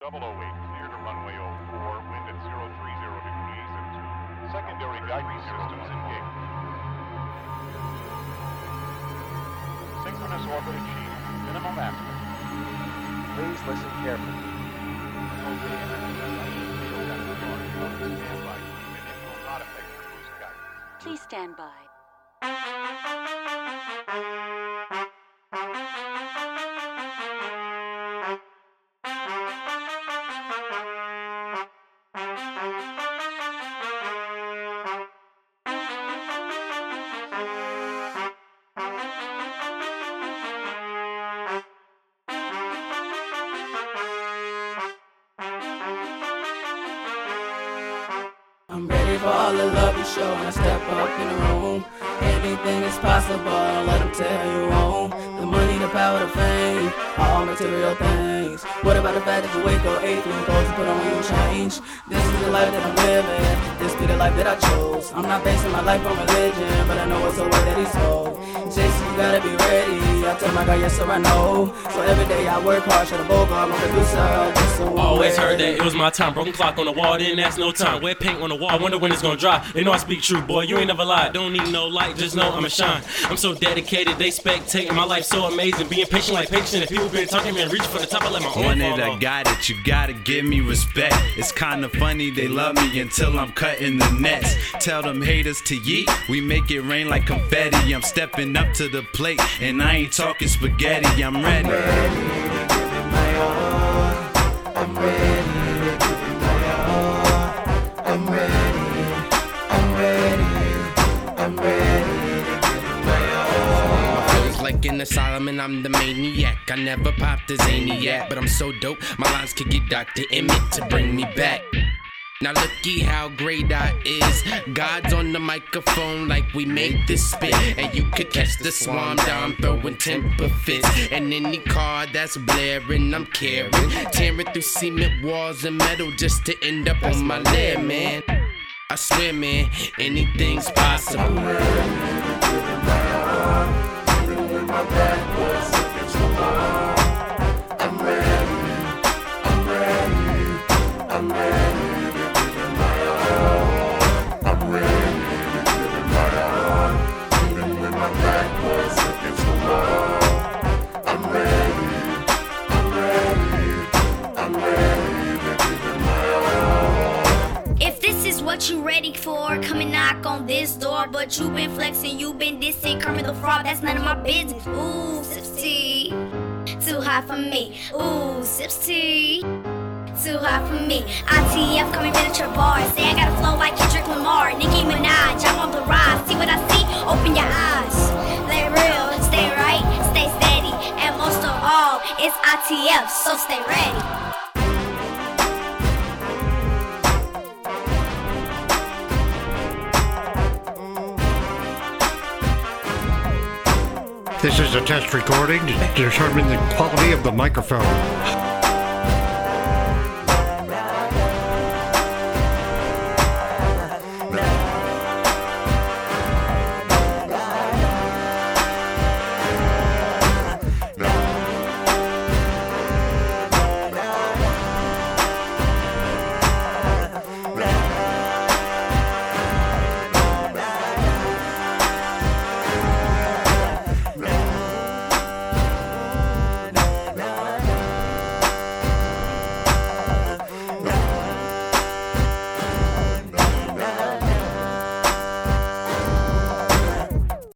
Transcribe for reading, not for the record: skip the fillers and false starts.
008, clear to runway 04, wind at 030 degrees and 2. Secondary guidance systems engaged. Synchronous orbit achieved. Minimum aspect. Please listen carefully. Okay, standby. It will not affect your boost guidance. Please stand by. I'm ready for all the love you show when I step up in the room. Anything is possible, don't let them tell you wrong. The money, the power, the fame, all material things. What about the fact that you wake up 8 when clothes to put on you change? This is the life that I'm living, this be the life that I chose. I'm not basing my life on religion, but I know it's the way that he told. Jason, you gotta be ready. I tell my God, yes sir, I know. So every day I work hard, shut a Bogart, my producer, just so always heard that it was my time. Broken clock on the wall, didn't ask no time. Wet paint on the wall, I wonder when it's gonna dry. They know I speak true, boy, you ain't never lied. Don't need no light, just know I'ma shine. I'm so dedicated, they spectating. My life so amazing, being patient like patient. If people been talking, man, reaching for the top, I let my own Wanted, fall I off. got it, you gotta give me respect. It's kinda funny, they love me until I'm cutting the nets. Tell them haters to yeet, we make it rain like confetti. I'm stepping up to the plate, and I ain't talking spaghetti, I'm ready. I'm ready to give it my all. I'm ready to give it my all. I'm ready, I'm ready, I'm ready to give it my all. Feels like in the Solomon, I'm the maniac. I never popped a Zaniac, but I'm so dope, my lines could get Dr. Emmett to bring me back. Now looky how great I is. God's on the microphone like we made this spit. And you could catch the swarm down throwing temper fits. And any car that's blaring, I'm carrying. Tearing through cement walls and metal just to end up on my leg, man. I swear, man, anything's possible. I'm ready to give it my all. Even when my back was against the wall. I'm ready, I'm ready, I'm ready. I'm ready to give it my all, even when my back was against the wall. I'm ready, I'm ready, I'm ready to give it my all. If this is what you ready for, come and knock on this door. But you been flexing, you been dissing, Kermit the Frog, that's none of my business. Ooh, sips tea, too hot for me. Ooh, sips tea, too hot for me. ITF coming miniature bars. Say I got a flow like Kendrick Lamar. Nicki Minaj, I'm on the rise. See what I see? Open your eyes. Stay real, stay right, stay steady. And most of all, it's ITF, so stay ready. This is a test recording to determine the quality of the microphone.